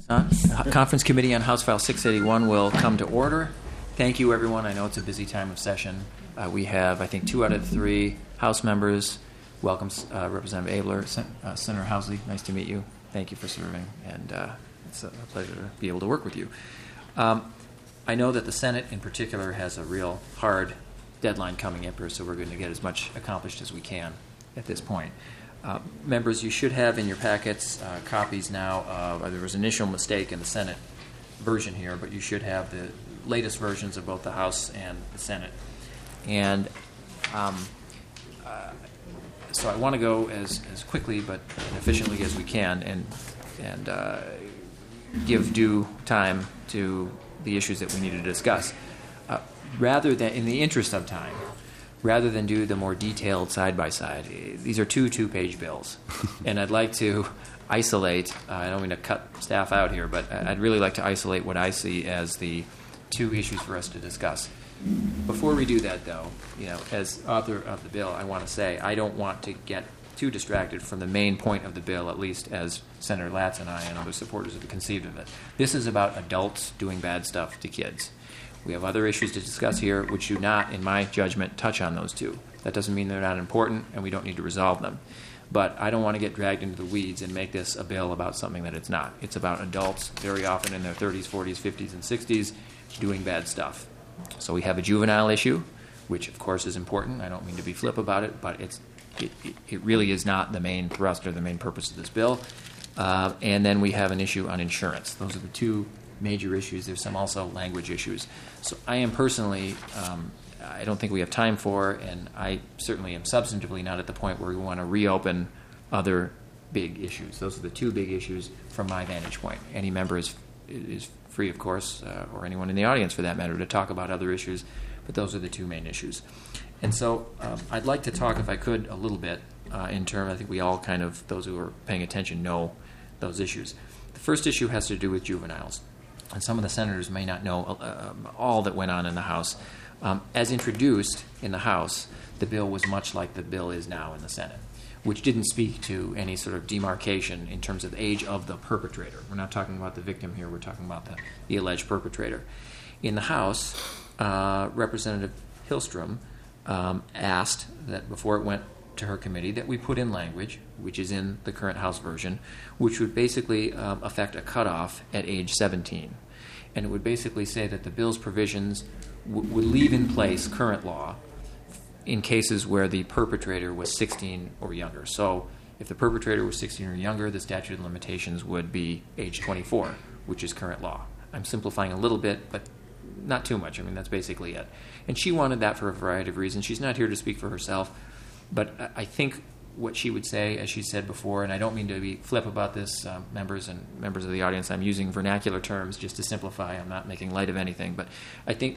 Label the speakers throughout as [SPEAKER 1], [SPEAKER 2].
[SPEAKER 1] Conference Committee on House File 681 will come to order. Thank you, everyone. I know it's a busy time of session. We have, I think, 2 out of 3 House members. Welcome, Representative Abler. Senator Housley, nice to meet you. Thank you for serving, and it's a pleasure to be able to work with you. I know that the Senate, in particular, has a real hard deadline coming up here, so we're going to get as much accomplished as we can at this point. Members, you should have in your packets copies now of, there was an initial mistake in the Senate version here, but you should have the latest versions of both the House and the Senate. And so I want to go as quickly but efficiently as we can and give due time to the issues that we need to discuss. Rather than, in the interest of time, rather than do the more detailed side-by-side, these are 2 two-page bills. And I'd like to isolate, I don't mean to cut staff out here, but I'd really like to isolate what I see as the 2 issues for us to discuss. Before we do that, though, as author of the bill, I want to say I don't want to get too distracted from the main point of the bill, at least as Senator Latz and I and other supporters have conceived of it. This is about adults doing bad stuff to kids. We have other issues to discuss here which do not, in my judgment, touch on those 2. That doesn't mean they're not important and we don't need to resolve them. But I don't want to get dragged into the weeds and make this a bill about something that it's not. It's about adults, very often in their 30s, 40s, 50s, and 60s, doing bad stuff. So we have a juvenile issue, which of course is important. I don't mean to be flip about it, but it really is not the main thrust or the main purpose of this bill. And then we have an issue on insurance. Those are the 2 major issues. There's some also language issues. So I am personally, I don't think we have time for, and I certainly am substantively not at the point where we want to reopen other big issues. Those are the 2 big issues from my vantage point. Any member is free, of course, or anyone in the audience for that matter, to talk about other issues, but those are the 2 main issues. And so I'd like to talk, if I could, a little bit in terms, I think we all kind of, those who are paying attention know those issues. The first issue has to do with juveniles. And some of the senators may not know all that went on in the House. As introduced in the House, the bill was much like the bill is now in the Senate, which didn't speak to any sort of demarcation in terms of age of the perpetrator. We're not talking about the victim here. We're talking about the alleged perpetrator. In the House, Representative Hillstrom asked that before it went to her committee that we put in language, which is in the current House version, which would basically affect a cutoff at age 17. And it would basically say that the bill's provisions would leave in place current law in cases where the perpetrator was 16 or younger. So if the perpetrator was 16 or younger, the statute of limitations would be age 24, which is current law. I'm simplifying a little bit, but not too much. I mean, that's basically it. And she wanted that for a variety of reasons. She's not here to speak for herself. But I think what she would say, as she said before, and I don't mean to be flip about this, members of the audience, I'm using vernacular terms just to simplify. I'm not making light of anything. But I think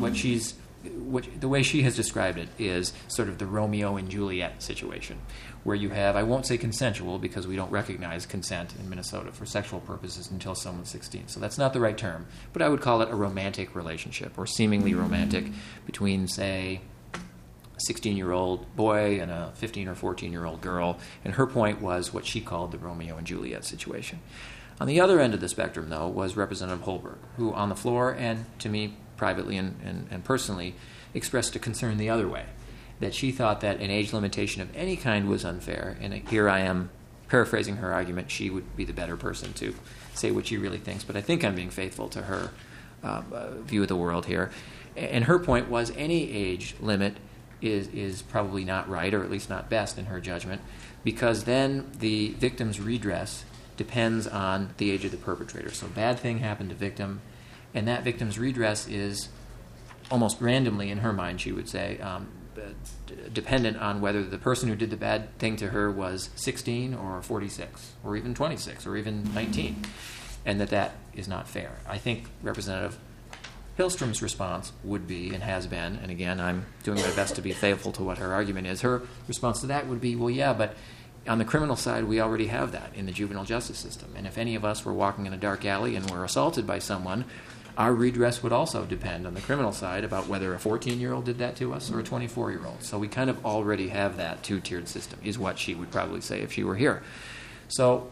[SPEAKER 1] the way she has described it is sort of the Romeo and Juliet situation, where you have, I won't say consensual because we don't recognize consent in Minnesota for sexual purposes until someone's 16. So that's not the right term. But I would call it a romantic relationship, or seemingly romantic, between, say, 16-year-old boy and a 15 or 14-year-old girl, and her point was what she called the Romeo and Juliet situation. On the other end of the spectrum, though, was Representative Holberg, who on the floor and to me privately and personally expressed a concern the other way, that she thought that an age limitation of any kind was unfair, and here I am paraphrasing her argument. She would be the better person to say what she really thinks, but I think I'm being faithful to her view of the world here. And her point was any age limit is probably not right, or at least not best in her judgment, because then the victim's redress depends on the age of the perpetrator. So a bad thing happened to victim, and that victim's redress is almost randomly, in her mind, she would say, dependent on whether the person who did the bad thing to her was 16 or 46 or even 26 or even 19, and that is not fair. I think Representative Hillstrom's response would be, and has been, and again, I'm doing my best to be faithful to what her argument is, her response to that would be, well, yeah, but on the criminal side, we already have that in the juvenile justice system. And if any of us were walking in a dark alley and were assaulted by someone, our redress would also depend on the criminal side about whether a 14-year-old did that to us or a 24-year-old. So we kind of already have that 2-tiered system, is what she would probably say if she were here. So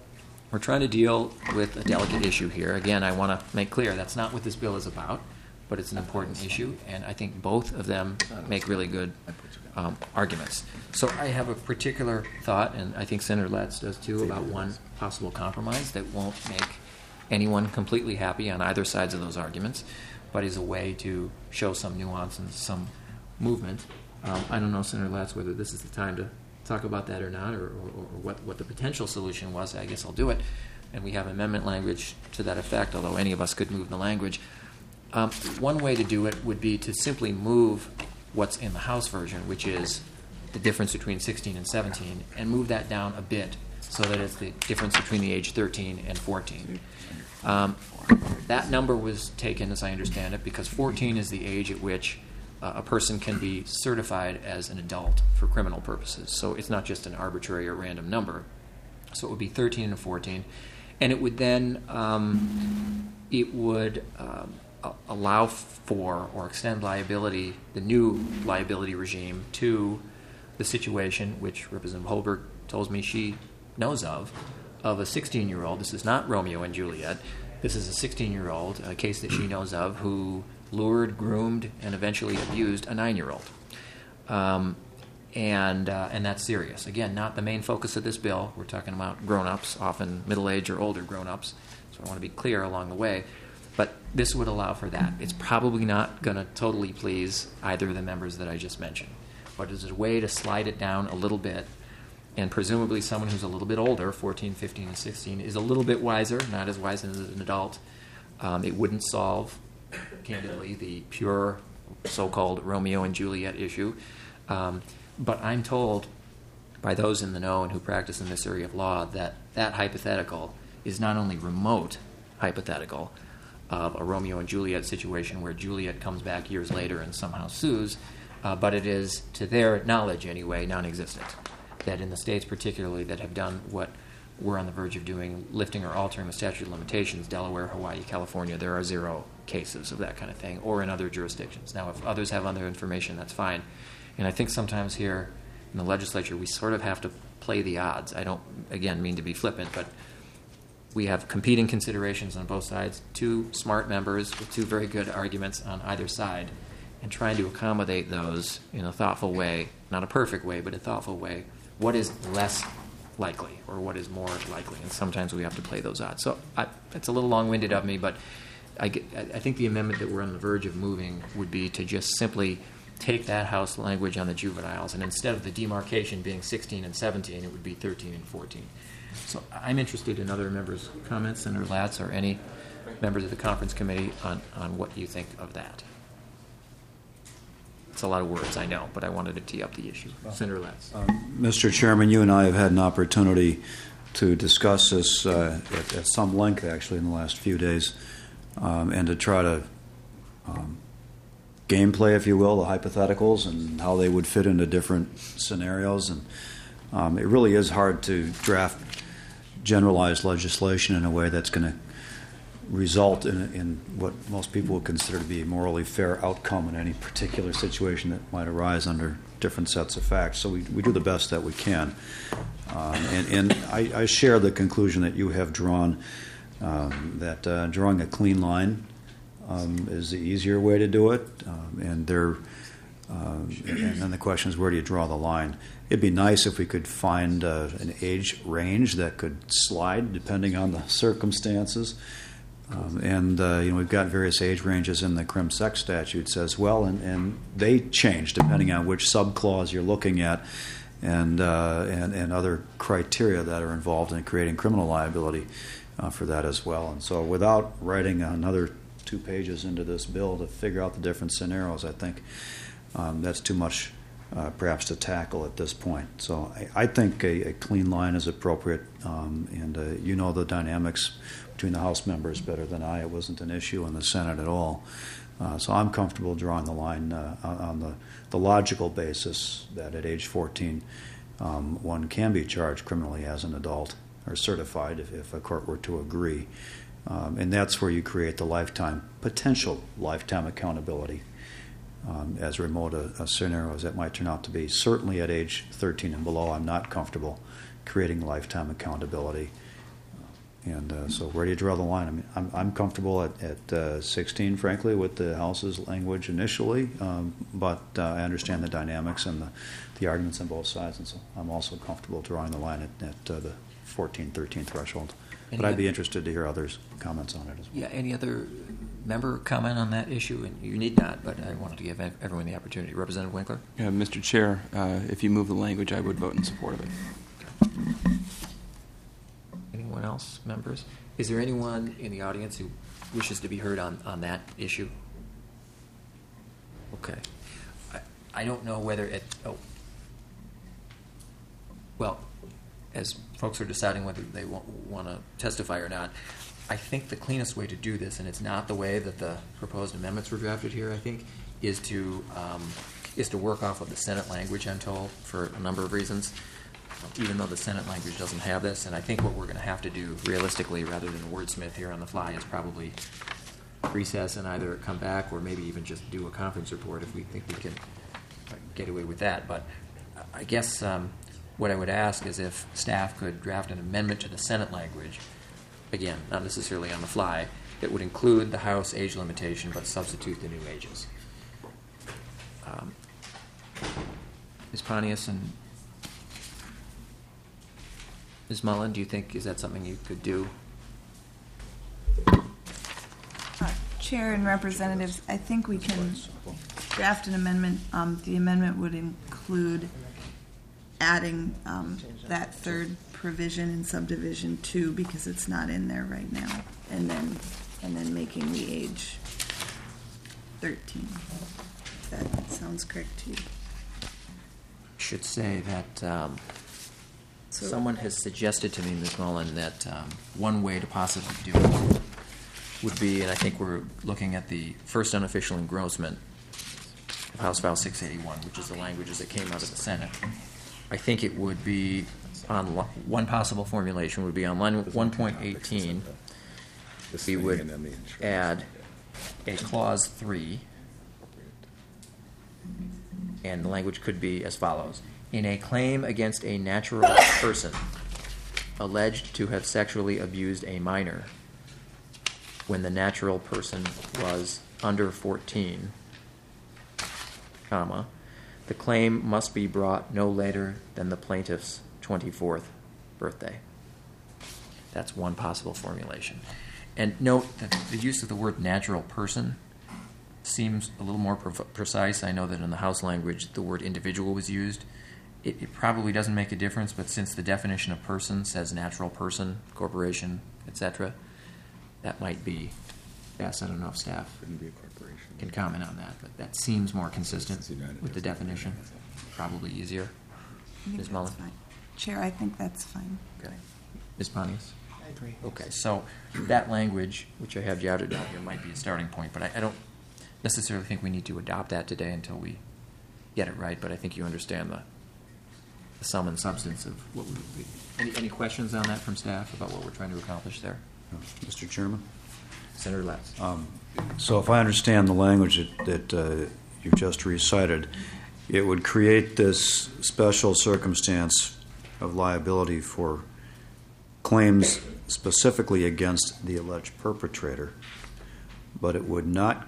[SPEAKER 1] We're trying to deal with a delicate issue here. Again, I want to make clear that's not what this bill is about, but it's an important issue, and I think both of them make really good arguments. So I have a particular thought, and I think Senator Latz does too, about one possible compromise that won't make anyone completely happy on either sides of those arguments, but is a way to show some nuance and some movement. I don't know, Senator Latz, whether this is the time to talk about that or not, or what the potential solution was. I guess I'll do it. And we have amendment language to that effect, although any of us could move the language. One way to do it would be to simply move what's in the House version, which is the difference between 16 and 17, and move that down a bit so that it's the difference between the age 13 and 14. That number was taken, as I understand it, because 14 is the age at which a person can be certified as an adult for criminal purposes. So it's not just an arbitrary or random number. So it would be 13 and 14. And it would then allow for or extend liability, the new liability regime, to the situation which Representative Holberg tells me she knows of a 16-year-old. This is not Romeo and Juliet. This is a 16-year-old, a case that she knows of, who lured, groomed, and eventually abused a 9-year-old. And that's serious. Again, not the main focus of this bill. We're talking about grown-ups, often middle-aged or older grown-ups. So I want to be clear along the way. But this would allow for that. It's probably not going to totally please either of the members that I just mentioned. But it's a way to slide it down a little bit. And presumably someone who's a little bit older, 14, 15, and 16, is a little bit wiser, not as wise as an adult. It wouldn't solve, candidly, the pure so-called Romeo and Juliet issue. But I'm told by those in the know and who practice in this area of law that that hypothetical is not only remote hypothetical of a Romeo and Juliet situation where Juliet comes back years later and somehow sues, but it is, to their knowledge anyway, non-existent. That in the states particularly that have done what we're on the verge of doing, lifting or altering the statute of limitations, Delaware, Hawaii, California, there are 0 cases of that kind of thing, or in other jurisdictions. Now, if others have other information, that's fine. And I think sometimes here in the legislature, we sort of have to play the odds. I don't, again, mean to be flippant, but we have competing considerations on both sides, 2 smart members with 2 very good arguments on either side, and trying to accommodate those in a thoughtful way, not a perfect way, but a thoughtful way. What is less likely or what is more likely? And sometimes we have to play those odds. So it's a little long-winded of me, but I think the amendment that we're on the verge of moving would be to just simply take that House language on the juveniles, and instead of the demarcation being 16 and 17, it would be 13 and 14. So I'm interested in other members' comments, Senator Latz, or any members of the conference committee on what you think of that. It's a lot of words, I know, but I wanted to tee up the issue. Senator Latz.
[SPEAKER 2] Mr. Chairman, you and I have had an opportunity to discuss this at some length, actually, in the last few days, and to try to gameplay, if you will, the hypotheticals and how they would fit into different scenarios. And it really is hard to draft generalized legislation in a way that's going to result in what most people would consider to be a morally fair outcome in any particular situation that might arise under different sets of facts. So we do the best that we can. And I share the conclusion that you have drawn, that drawing a clean line is the easier way to do it. And then the question is, where do you draw the line? It'd be nice if we could find an age range that could slide depending on the circumstances. We've got various age ranges in the crim sex statutes as well, and they change depending on which subclause you're looking at, and other criteria that are involved in creating criminal liability for that as well. And so, without writing another 2 pages into this bill to figure out the different scenarios, I think that's too much, perhaps, to tackle at this point. So I think a clean line is appropriate, and you know the dynamics between the House members better than I. It wasn't an issue in the Senate at all. So I'm comfortable drawing the line on the logical basis that at age 14, one can be charged criminally as an adult or certified if a court were to agree. And that's where you create the potential lifetime accountability, as remote a scenario as that might turn out to be. Certainly at age 13 and below, I'm not comfortable creating lifetime accountability. And so where do you draw the line? I mean, I'm comfortable at 16, frankly, with the House's language initially, but I understand the dynamics and the arguments on both sides, and so I'm also comfortable drawing the line at the 14, 13 threshold. But I'd be interested to hear others' comments on it as well.
[SPEAKER 1] Yeah, any other member comment on that issue? And you need not, but I wanted to give everyone the opportunity. Representative Winkler?
[SPEAKER 3] Yeah, Mr. Chair, if you move the language, I would vote in support of it.
[SPEAKER 1] Anyone else, members? Is there anyone in the audience who wishes to be heard on that issue? Okay. I don't know whether it... Oh. Well, as folks are deciding whether they want to testify or not, I think the cleanest way to do this, and it's not the way that the proposed amendments were drafted here, I think, is to work off of the Senate language, I'm told, for a number of reasons, even though the Senate language doesn't have this. And I think what we're going to have to do, realistically, rather than wordsmith here on the fly, is probably recess and either come back or maybe even just do a conference report if we think we can get away with that. But I guess what I would ask is if staff could draft an amendment to the Senate language, again, not necessarily on the fly, that would include the House age limitation but substitute the new ages. Ms. Pontius and Ms. Mullen, do you think, is that something you could do?
[SPEAKER 4] Chair and representatives, I think we can draft an amendment. The amendment would include adding that third provision in subdivision 2 because it's not in there right now, and then making the age 13. If that sounds correct to you.
[SPEAKER 1] Should say that someone has suggested to me, Ms. Mullen, that one way to possibly do it would be, and I think we're looking at the first unofficial engrossment of House File 681, which is the languages that came out of the Senate. I think it would be on one possible formulation would be on line 1.18. We would add a clause 3, and the language could be as follows: in a claim against a natural person alleged to have sexually abused a minor when the natural person was under 14, comma, the claim must be brought no later than the plaintiff's 24th birthday. That's one possible formulation. And note that the use of the word natural person seems a little more precise. I know that in the House language the word individual was used. It probably doesn't make a difference, but since the definition of person says natural person, corporation, etc., that might be best. I don't know if staff can comment on that, but that seems more consistent with the definition. Probably easier. Ms. Mullen?
[SPEAKER 4] Fine. Chair, I think that's fine.
[SPEAKER 1] Okay. Ms. Pontius?
[SPEAKER 5] I agree.
[SPEAKER 1] Okay, so that language, which I have jotted down here, might be a starting point, but I don't necessarily think we need to adopt that today until we get it right, but I think you understand the sum and substance of what we would be. Any questions on that from staff about what we're trying to accomplish there?
[SPEAKER 2] Mr. Chairman?
[SPEAKER 1] Senator Letts.
[SPEAKER 2] So if I understand the language that you've just recited, it would create this special circumstance of liability for claims specifically against the alleged perpetrator, but it would not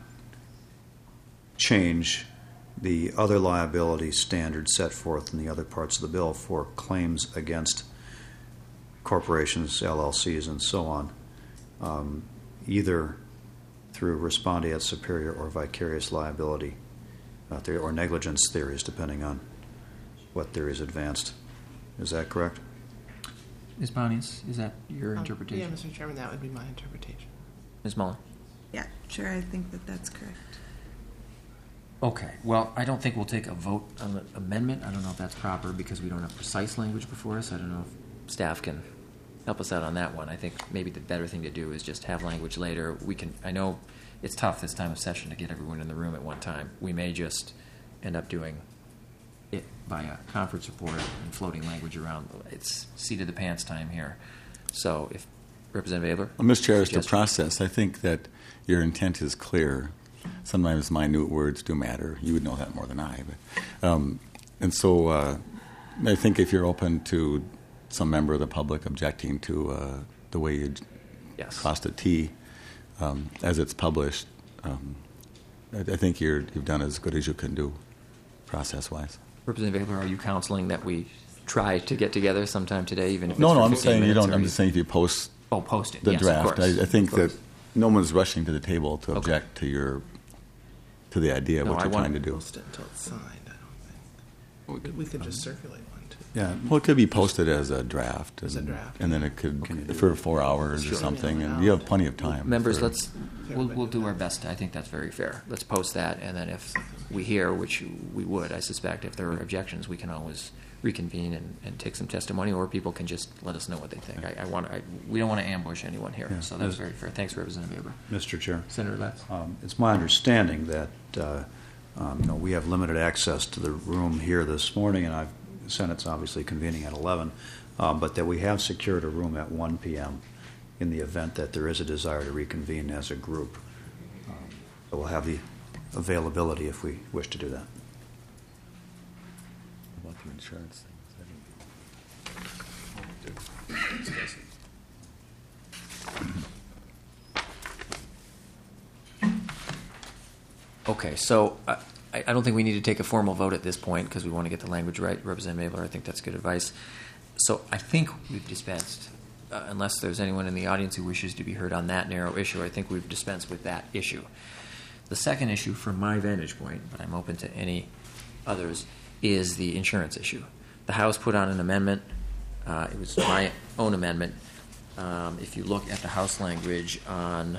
[SPEAKER 2] change the other liability standards set forth in the other parts of the bill for claims against corporations, LLCs, and so on, either through respondeat superior or vicarious liability or negligence theories, depending on what theory is advanced. Is that correct?
[SPEAKER 1] Ms. Pontius, is that your interpretation?
[SPEAKER 5] Yeah, Mr. Chairman, that would be my interpretation.
[SPEAKER 1] Ms. Mullen?
[SPEAKER 4] Yeah, Chair, I think that that's correct.
[SPEAKER 1] Okay, well, I don't think we'll take a vote on the amendment. I don't know if that's proper because we don't have precise language before us. I don't know if staff can help us out on that one. I think maybe the better thing to do is just have language later. I know it's tough this time of session to get everyone in the room at one time. We may just end up doing it by a conference report and floating language around. It's seat of the pants time here. So if Representative Abler?
[SPEAKER 6] Well, Mr. Chair, as to process, I think that your intent is clear. Sometimes minute words do matter. You would know that more than I. But, and so I think if you're open to some member of the public objecting to the way you
[SPEAKER 1] Yes.
[SPEAKER 6] costed T as it's published, I think you've done as good as you can do, process-wise.
[SPEAKER 1] Representative Abler, are you counseling that we try to get together sometime today, even if
[SPEAKER 6] No,
[SPEAKER 1] it's for
[SPEAKER 6] I'm
[SPEAKER 1] 15
[SPEAKER 6] saying you
[SPEAKER 1] minutes,
[SPEAKER 6] don't.
[SPEAKER 1] or
[SPEAKER 6] I'm just saying if you post
[SPEAKER 1] post it.
[SPEAKER 6] the
[SPEAKER 1] Yes,
[SPEAKER 6] draft,
[SPEAKER 1] Of course.
[SPEAKER 6] I think
[SPEAKER 1] Of course.
[SPEAKER 6] that no one's rushing to the table to
[SPEAKER 1] Okay.
[SPEAKER 6] object to the idea of
[SPEAKER 1] No,
[SPEAKER 6] what
[SPEAKER 1] I
[SPEAKER 6] you're
[SPEAKER 1] want-
[SPEAKER 6] trying to do.
[SPEAKER 5] Post it until it's signed, I don't think. We could just circulate one, too.
[SPEAKER 2] Yeah,
[SPEAKER 6] Well, it could be posted as a draft,
[SPEAKER 5] As a draft.
[SPEAKER 6] and then it could for 4 hours or something, and you have plenty of time.
[SPEAKER 1] Members,
[SPEAKER 6] for-
[SPEAKER 1] we'll do our best. I think that's very fair. Let's post that, and then if we hear, which we would, I suspect, if there are objections, we can always reconvene and take some testimony, or people can just let us know what they think. We don't want to ambush anyone here,
[SPEAKER 2] Yeah.
[SPEAKER 1] so that's very fair. Thanks, Representative Abler.
[SPEAKER 2] Mr. Chair.
[SPEAKER 1] Senator Letts.
[SPEAKER 2] It's my understanding that we have limited access to the room here this morning, and the Senate's obviously convening at 11, but that we have secured a room at 1 p.m. in the event that there is a desire to reconvene as a group. So we'll have the availability if we wish to do that.
[SPEAKER 6] About the insurance
[SPEAKER 1] Okay, so I don't think we need to take a formal vote at this point because we want to get the language right. Representative Abler, I think that's good advice. So I think we've dispensed, unless there's anyone in the audience who wishes to be heard on that narrow issue, I think we've dispensed with that issue. The second issue from my vantage point, but I'm open to any others, is the insurance issue. The House put on an amendment. It was my own amendment. If you look at the House language on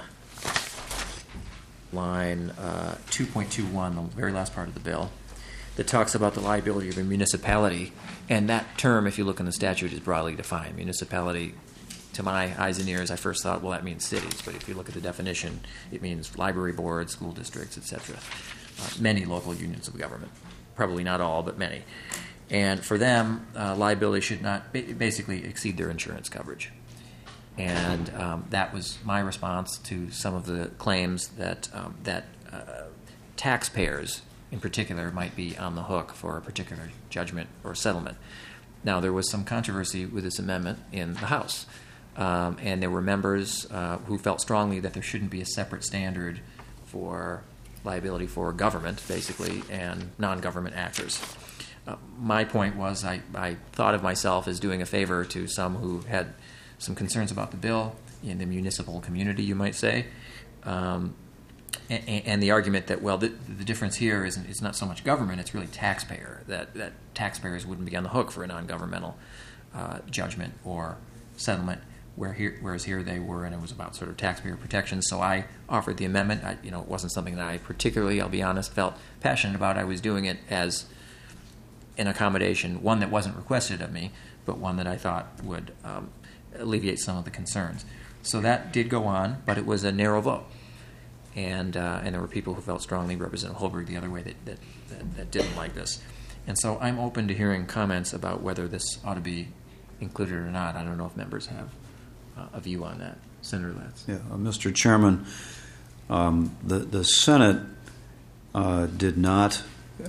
[SPEAKER 1] line 2.21, the very last part of the bill, that talks about the liability of a municipality. And that term, if you look in the statute, is broadly defined. Municipality, to my eyes and ears, I first thought, well, that means cities. But if you look at the definition, it means library boards, school districts, etc. Many local unions of government. Probably not all, but many. And for them, liability should not basically exceed their insurance coverage. And that was my response to some of the claims that taxpayers, in particular, might be on the hook for a particular judgment or settlement. Now, there was some controversy with this amendment in the House, and there were members who felt strongly that there shouldn't be a separate standard for liability for government, basically, and non-government actors. My point was I thought of myself as doing a favor to some who had some concerns about the bill in the municipal community, you might say, and the argument that, well, the difference here is it's not so much government, it's really taxpayer, that taxpayers wouldn't be on the hook for a non-governmental judgment or settlement, whereas here they were, and it was about sort of taxpayer protection. So I offered the amendment. It wasn't something that I particularly, I'll be honest, felt passionate about. I was doing it as an accommodation, one that wasn't requested of me, but one that I thought would alleviate some of the concerns. So that did go on, but it was a narrow vote. And there were people who felt strongly, Representative Holberg the other way, that didn't like this. And so I'm open to hearing comments about whether this ought to be included or not. I don't know if members have a view on that. Senator Letts.
[SPEAKER 2] Yeah, Mr. Chairman, the Senate did not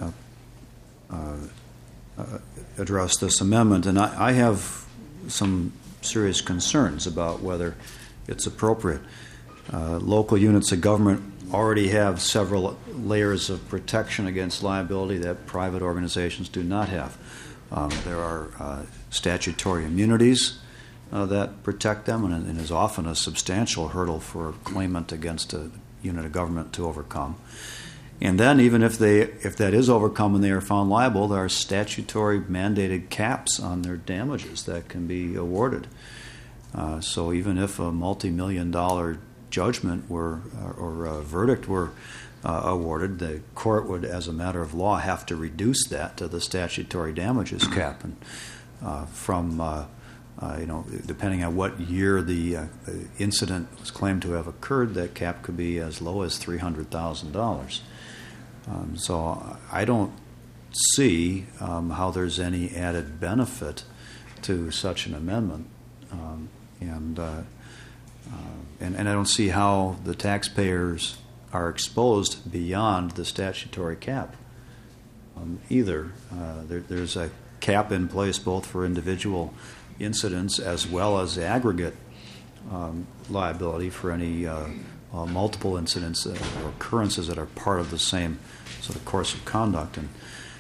[SPEAKER 2] address this amendment, and I have some serious concerns about whether it's appropriate. Local units of government already have several layers of protection against liability that private organizations do not have. There are statutory immunities that protect them, and is often a substantial hurdle for a claimant against a unit of government to overcome. And then, even if that is overcome and they are found liable, there are statutory mandated caps on their damages that can be awarded. So even if a multi-million-dollar judgment or a verdict were awarded, the court would, as a matter of law, have to reduce that to the statutory damages cap. And depending on what year the incident was claimed to have occurred, that cap could be as low as $300,000. So I don't see how there's any added benefit to such an amendment, and I don't see how the taxpayers are exposed beyond the statutory cap either. There's a cap in place both for individual incidents as well as aggregate liability for any multiple incidents or occurrences that are part of the same sort of course of conduct. And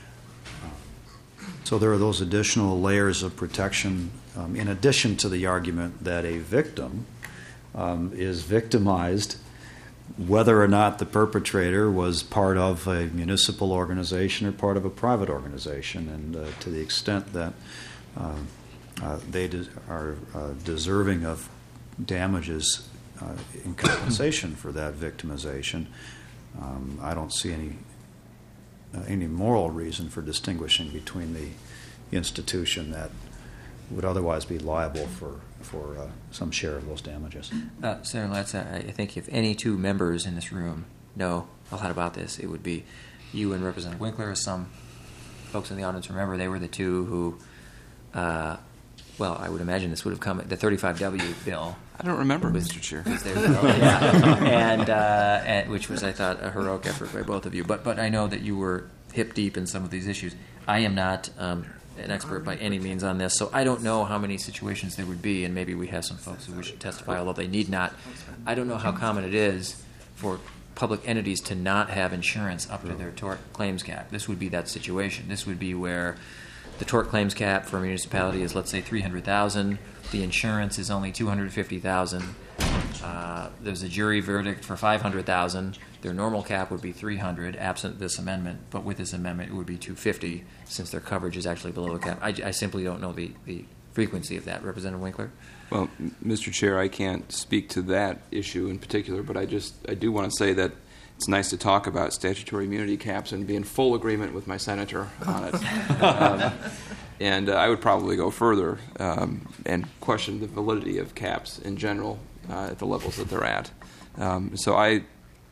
[SPEAKER 2] so there are those additional layers of protection in addition to the argument that a victim is victimized whether or not the perpetrator was part of a municipal organization or part of a private organization. And to the extent that they are deserving of damages in compensation for that victimization, I don't see any moral reason for distinguishing between the institution that would otherwise be liable for some share of those damages.
[SPEAKER 1] Senator Latz, I think if any two members in this room know a lot about this, it would be you and Representative Winkler. As some folks in the audience remember, they were the two who, well, I would imagine this would have come, the 35W bill.
[SPEAKER 3] I don't remember, Mr. Chair.
[SPEAKER 1] Was there, yeah. and which was, I thought, a heroic effort by both of you. But I know that you were hip deep in some of these issues. I am not an expert by any means on this, so I don't know how many situations there would be, and maybe we have some folks who wish to testify, although they need not. I don't know how common it is for public entities to not have insurance up to their tort claims cap. This would be that situation. This would be where the tort claims cap for a municipality is, let's say, $300,000. The insurance is only $250,000. There's a jury verdict for $500,000. Their normal cap would be $300,000, absent this amendment. But with this amendment, it would be $250,000, since their coverage is actually below the cap. I simply don't know the frequency of that. Representative Winkler?
[SPEAKER 3] Well, Mr. Chair, I can't speak to that issue in particular, but I do want to say that it's nice to talk about statutory immunity caps and be in full agreement with my senator on it. And I would probably go further and question the validity of caps in general at the levels that they're at. So I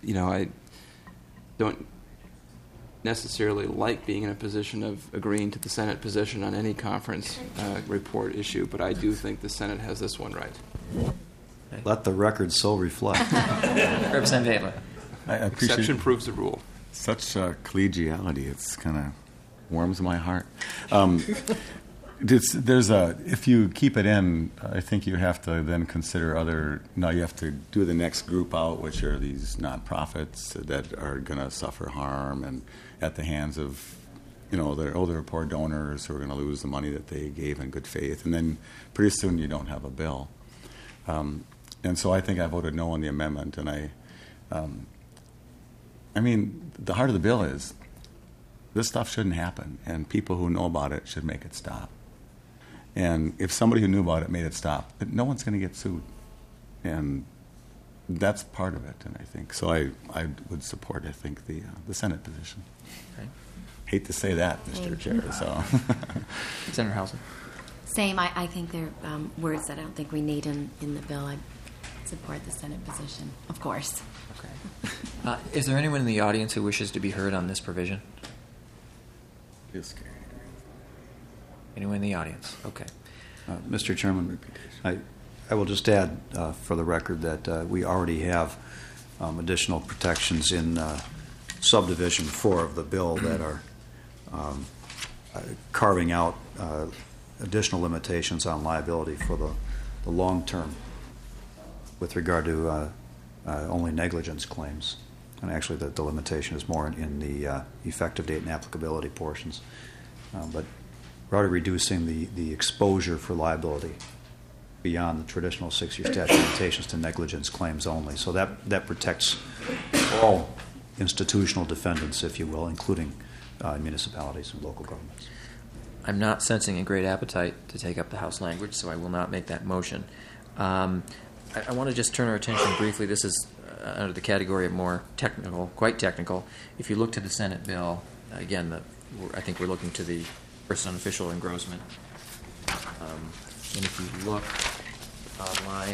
[SPEAKER 3] don't necessarily like being in a position of agreeing to the Senate position on any conference report issue, but I do think the Senate has this one right.
[SPEAKER 2] Let the record so reflect.
[SPEAKER 1] Representative Adler.
[SPEAKER 6] I appreciate
[SPEAKER 3] Exception proves the rule.
[SPEAKER 6] such collegiality. It's kind of warms my heart. If you keep it in, I think you have to then consider you have to do the next group out, which are these nonprofits that are going to suffer harm and at the hands of, their poor donors who are going to lose the money that they gave in good faith. And then pretty soon you don't have a bill. And so I think I voted no on the amendment. And the heart of the bill is this stuff shouldn't happen, and people who know about it should make it stop. And if somebody who knew about it made it stop, no one's going to get sued. And that's part of it, and I think. So I would support, I think, the Senate position.
[SPEAKER 1] Okay.
[SPEAKER 6] Hate to say that, Mr. Chair. So.
[SPEAKER 1] Senator Housen.
[SPEAKER 7] Same. I think they're words that I don't think we need in the bill. I support the Senate position, of course.
[SPEAKER 1] Okay. Is there anyone in the audience who wishes to be heard on this provision? Anyone in the audience? Okay.
[SPEAKER 2] Mr. Chairman, I will just add for the record that we already have additional protections in subdivision 4 of the bill that are carving out additional limitations on liability for the long term with regard to only negligence claims. And actually the limitation is more in the effective date and applicability portions. But we're already reducing the exposure for liability beyond the traditional 6-year statute of limitations to negligence claims only. So that protects all institutional defendants, if you will, including municipalities and local governments.
[SPEAKER 1] I'm not sensing a great appetite to take up the House language, so I will not make that motion. I want to just turn our attention briefly. This is under the category of more technical, quite technical. If you look to the Senate bill, again, I think we're looking to the first unofficial engrossment. And if you look on line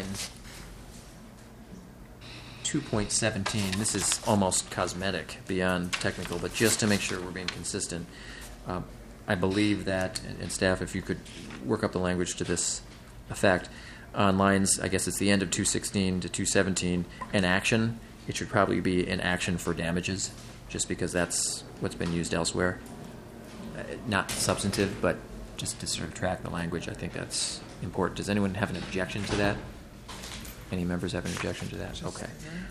[SPEAKER 1] 2.17, this is almost cosmetic, beyond technical, but just to make sure we're being consistent, I believe that, and staff, if you could work up the language to this effect, on lines, I guess it's the end of 216 to 217, an action, it should probably be an action for damages, just because that's what's been used elsewhere. Not substantive, but just to sort of track the language, I think that's important. Does anyone have an objection to that? Any members have an objection to that? Okay.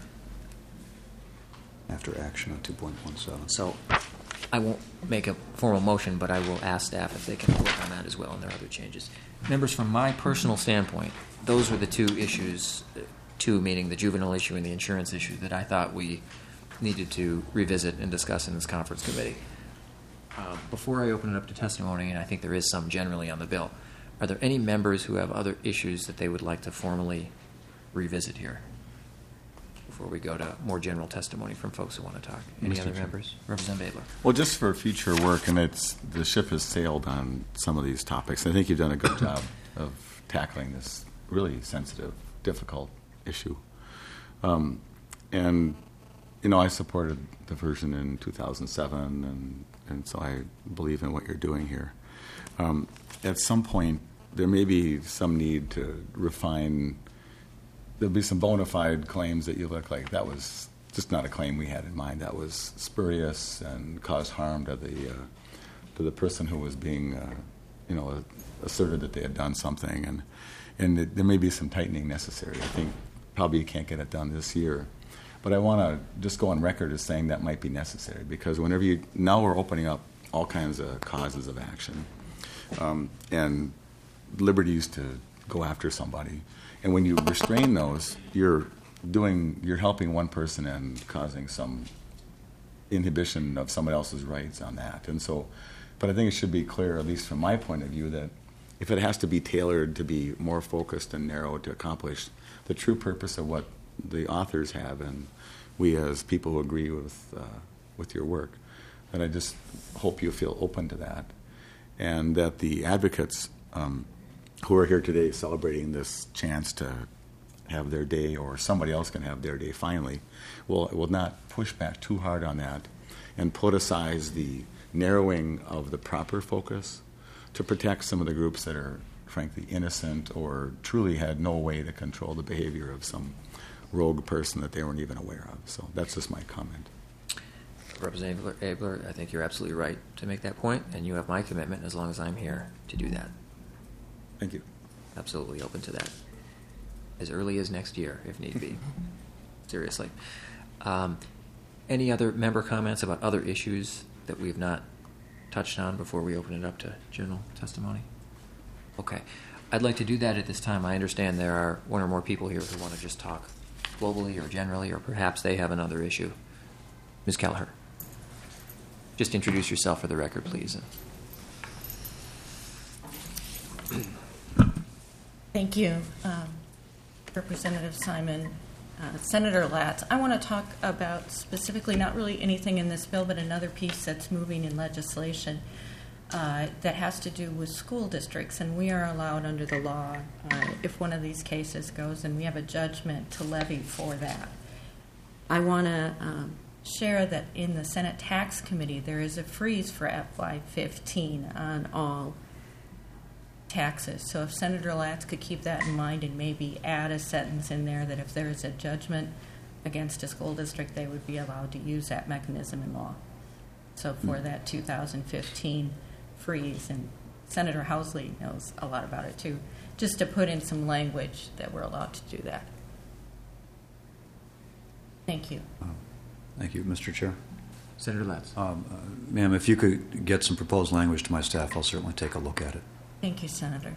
[SPEAKER 2] After action on 2.17.
[SPEAKER 1] So I won't make a formal motion, but I will ask staff if they can work on that as well, and there are other changes. Members, from my personal standpoint, those were the two issues, two meaning the juvenile issue and the insurance issue, that I thought we needed to revisit and discuss in this conference committee. Before I open it up to testimony, and I think there is some generally on the bill, are there any members who have other issues that they would like to formally revisit here before we go to more general testimony from folks who want to talk? Any
[SPEAKER 6] Mr.
[SPEAKER 1] other
[SPEAKER 6] Chair.
[SPEAKER 1] members? Representative Abler.
[SPEAKER 6] Well, just for future work, and the ship has sailed on some of these topics. I think you've done a good job of tackling this really sensitive, difficult issue. And, I supported the version in 2007, and so I believe in what you're doing here. At some point, there may be some need to refine. There'll be some bona fide claims that you look like that was just not a claim we had in mind. That was spurious and caused harm to the person who was being, asserted that they had done something, and there may be some tightening necessary. I think probably you can't get it done this year, but I want to just go on record as saying that might be necessary, because now we're opening up all kinds of causes of action and liberties to go after somebody. And when you restrain those, you're helping one person and causing some inhibition of someone else's rights on that. And so, but I think it should be clear, at least from my point of view, that if it has to be tailored to be more focused and narrow to accomplish the true purpose of what the authors have, and we as people who agree with your work, then I just hope you feel open to that, and that the advocates who are here today celebrating this chance to have their day, or somebody else can have their day finally, will not push back too hard on that and politicize the narrowing of the proper focus to protect some of the groups that are frankly innocent or truly had no way to control the behavior of some rogue person that they weren't even aware of. So that's just my comment.
[SPEAKER 1] Representative Abler, I think you're absolutely right to make that point, and you have my commitment as long as I'm here to do that.
[SPEAKER 6] Thank you.
[SPEAKER 1] Absolutely open to that. As early as next year, if need be. Seriously. Any other member comments about other issues that we have not touched on before we open it up to general testimony? Okay. I'd like to do that at this time. I understand there are one or more people here who want to just talk globally or generally, or perhaps they have another issue. Ms. Kelleher. Just introduce yourself for the record, please.
[SPEAKER 8] Thank you, Representative Simon. Senator Latz, I want to talk about specifically not really anything in this bill, but another piece that's moving in legislation that has to do with school districts. And we are allowed under the law, if one of these cases goes and we have a judgment, to levy for that. I want to share that in the Senate Tax Committee, there is a freeze for FY15 on all taxes. So if Senator Latz could keep that in mind and maybe add a sentence in there that if there is a judgment against a school district, they would be allowed to use that mechanism in law. So for that 2015 freeze, and Senator Housley knows a lot about it too, just to put in some language that we're allowed to do that. Thank you.
[SPEAKER 2] Thank you, Mr. Chair.
[SPEAKER 1] Senator Latz.
[SPEAKER 2] Ma'am, if you could get some proposed language to my staff, I'll certainly take a look at it.
[SPEAKER 8] Thank you, Senator.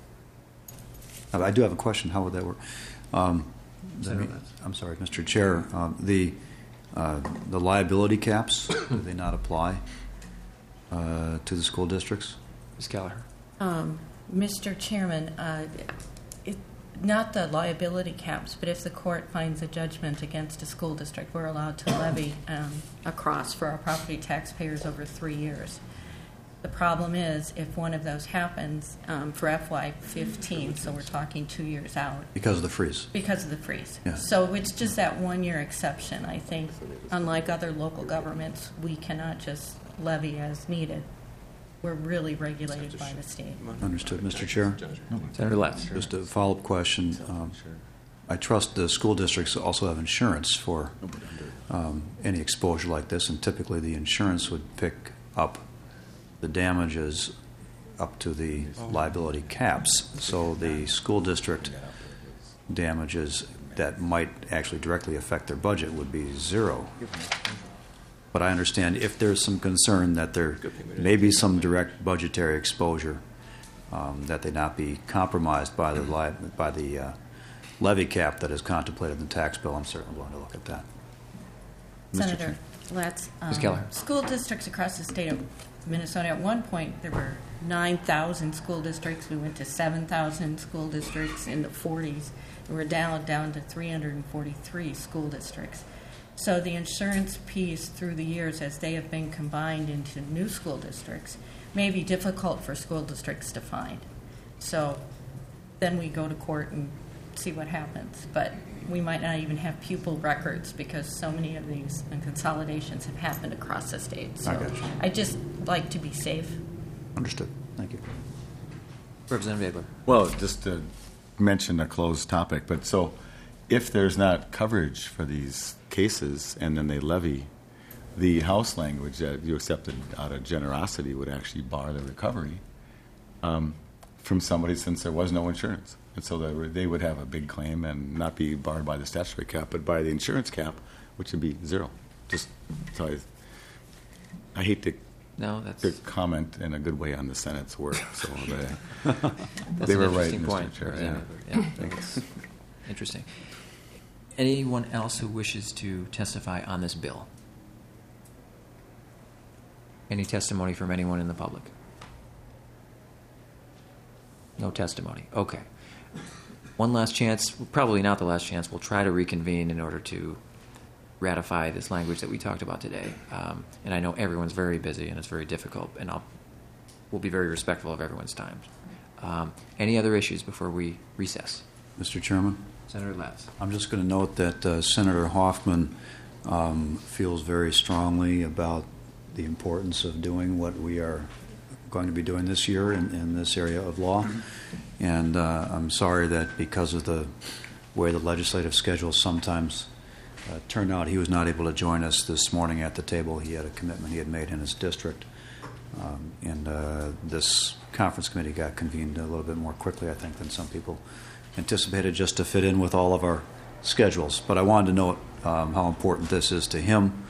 [SPEAKER 2] I do have a question. How would that work?
[SPEAKER 1] Senator Latz.
[SPEAKER 2] I'm sorry, Mr. Chair. The liability caps, do they not apply to the school districts?
[SPEAKER 1] Ms. Kelleher.
[SPEAKER 8] Mr. Chairman, not the liability caps, but if the court finds a judgment against a school district, we're allowed to levy across for our property taxpayers over 3 years. The problem is if one of those happens for FY15, so we're talking 2 years out.
[SPEAKER 2] Because of the freeze.
[SPEAKER 8] Because of the freeze.
[SPEAKER 2] Yeah.
[SPEAKER 8] So it's just that 1 year exception. I think, unlike other local governments, we cannot just levy as needed. We're really regulated by the state.
[SPEAKER 2] Understood, Mr. Chair.
[SPEAKER 1] Senator Latz.
[SPEAKER 2] Just a follow-up question. I trust the school districts also have insurance for any exposure like this, and typically the insurance would pick up the damages up to the liability caps. So the school district damages that might actually directly affect their budget would be zero. But I understand if there's some concern that there may be some direct budgetary exposure, that they not be compromised by the levy cap that is contemplated in the tax bill, I'm certainly willing to look at that.
[SPEAKER 8] Senator Latz,
[SPEAKER 1] Ms. Keller.
[SPEAKER 8] school districts across the state of Minnesota, at one point there were 9,000 school districts. We went to 7,000 school districts in the 40s. And we're down to 343 school districts. So the insurance piece through the years, as they have been combined into new school districts, may be difficult for school districts to find. So then we go to court and see what happens. But we might not even have pupil records because so many of these consolidations have happened across the state. So
[SPEAKER 2] I got you.
[SPEAKER 8] I just like to be safe.
[SPEAKER 2] Understood. Thank you.
[SPEAKER 1] Representative Abler.
[SPEAKER 6] Well, just to mention a closed topic, but so if there's not coverage for these cases and then they levy, the House language that you accepted out of generosity would actually bar the recovery from somebody since there was no insurance. And so they would have a big claim and not be barred by the statutory cap, but by the insurance cap, which would be zero. Just so I hate to comment in a good way on the Senate's work. So they were right, Mr.
[SPEAKER 1] Point,
[SPEAKER 6] Chair.
[SPEAKER 1] Yeah, that's interesting. Anyone else who wishes to testify on this bill? Any testimony from anyone in the public? No testimony. Okay. One last chance, probably not the last chance. We'll try to reconvene in order to ratify this language that we talked about today. And I know everyone's very busy and it's very difficult, and we'll be very respectful of everyone's time. Any other issues before we recess?
[SPEAKER 2] Mr. Chairman?
[SPEAKER 1] Senator Latz.
[SPEAKER 2] I'm just going to note that Senator Hoffman feels very strongly about the importance of doing what we are going to be doing this year in this area of law. And I'm sorry that because of the way the legislative schedule sometimes turned out, he was not able to join us this morning at the table. He had a commitment he had made in his district. And this conference committee got convened a little bit more quickly, I think, than some people anticipated, just to fit in with all of our schedules. But I wanted to note how important this is to him,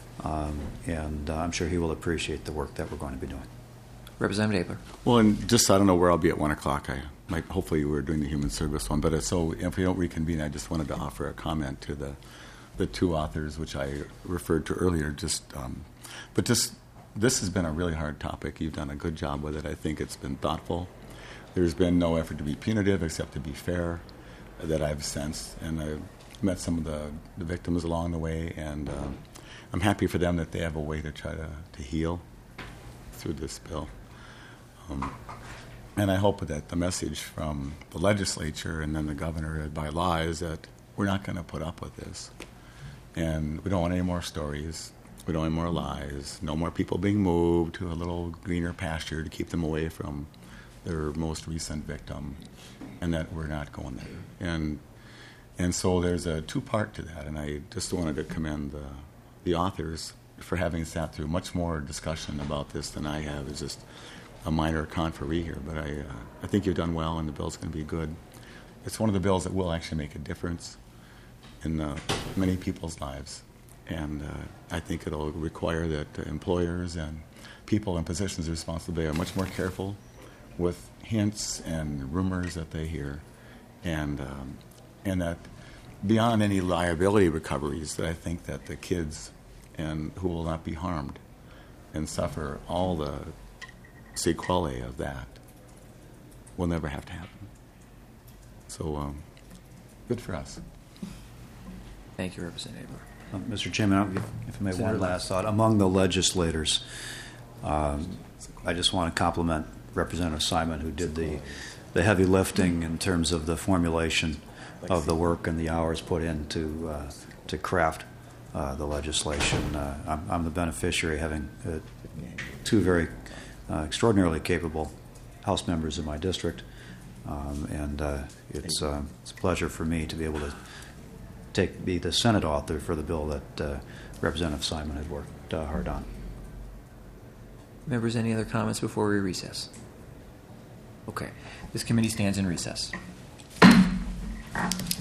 [SPEAKER 2] and I'm sure he will appreciate the work that we're going to be doing.
[SPEAKER 1] Representative Abler.
[SPEAKER 6] Well, and just I don't know where I'll be at 1 o'clock. Hopefully we're doing the human service one. But so if we don't reconvene, I just wanted to offer a comment to the two authors, which I referred to earlier. But this has been a really hard topic. You've done a good job with it. I think it's been thoughtful. There's been no effort to be punitive except to be fair that I've sensed. And I've met some of the victims along the way, and I'm happy for them that they have a way to try to heal through this bill. And I hope that the message from the legislature and then the governor by law is that we're not going to put up with this. And we don't want any more stories. We don't want any more lies. No more people being moved to a little greener pasture to keep them away from their most recent victim. And that we're not going there. And so there's a two-part to that. And I just wanted to commend the authors for having sat through much more discussion about this than I have. It's just a minor conferee here, but I think you've done well, and the bill's going to be good. It's one of the bills that will actually make a difference in many people's lives, and I think it'll require that employers and people in positions of responsibility are much more careful with hints and rumors that they hear, and that beyond any liability recoveries, that I think that the kids and who will not be harmed and suffer all the sequelae of that will never have to happen. So, good for us.
[SPEAKER 1] Thank you, Representative Abler.
[SPEAKER 2] Mr. Chairman, if I may, one last thought. Among the legislators, I just want to compliment Representative Simon, who did the heavy lifting in terms of the formulation of the work and the hours put in to craft the legislation. I'm the beneficiary, having two very extraordinarily capable House members in my district, and it's a pleasure for me to be able to be the Senate author for the bill that Representative Simon had worked hard on.
[SPEAKER 1] Members, any other comments before we recess? Okay. This committee stands in recess.